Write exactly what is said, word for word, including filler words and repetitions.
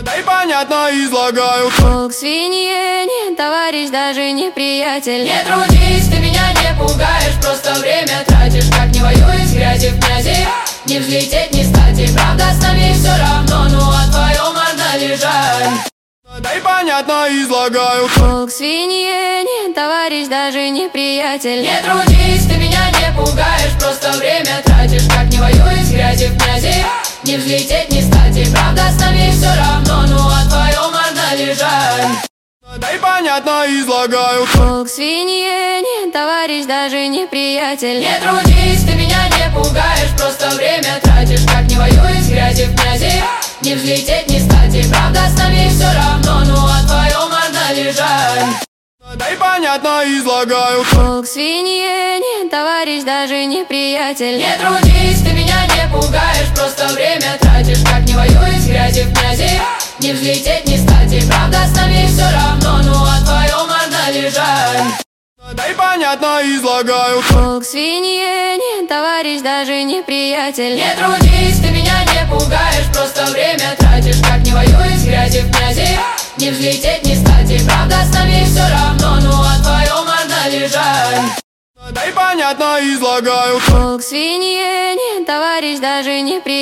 Да и понятно излагаю. Волк свинье, не товарищ, даже не приятель. Не трудись, ты меня не пугаешь, просто время тратишь. Как не воюй с грязи в князи, не взлететь, не стать. И правда с нами все равно, ну а твое можно лежать. Да и понятно излагаю. Волк свинье, не товарищ, даже не приятель. Не трудись, ты меня не пугаешь, просто время тратишь. Как не воюй с грязи в князи, не взлететь, не стать. И правда с нами все равно, ну а твое можно лежать. Да и понятно излагаю. Волк свинье, не товарищ, даже не приятель. Не трудись, ты меня не пугаешь, просто время тратишь. Как не воюй с грязи в князи, не взлететь, не стать. И правда с нами все равно, ну а твое можно лежать. Да и понятно излагаю. Волк свинье, не товарищ, даже не приятель. Не трудись, ты меня не пугаешь, просто время тратишь. Как не воюй с грязи в князи, не взлететь, не стать. И правда с нами все равно, ну а твое можно лежать. Да и понятно излагаю. Волк свинье, не товарищ, даже не приятель. Не трудись, ты меня не пугаешь, просто время тратишь. Как не воюй с грязи в князи, не взлететь, не стать. И правда с нами все равно, ну а твое можно лежать. Да и понятно излагаю. Волк свинье, не товарищ, даже не приятель.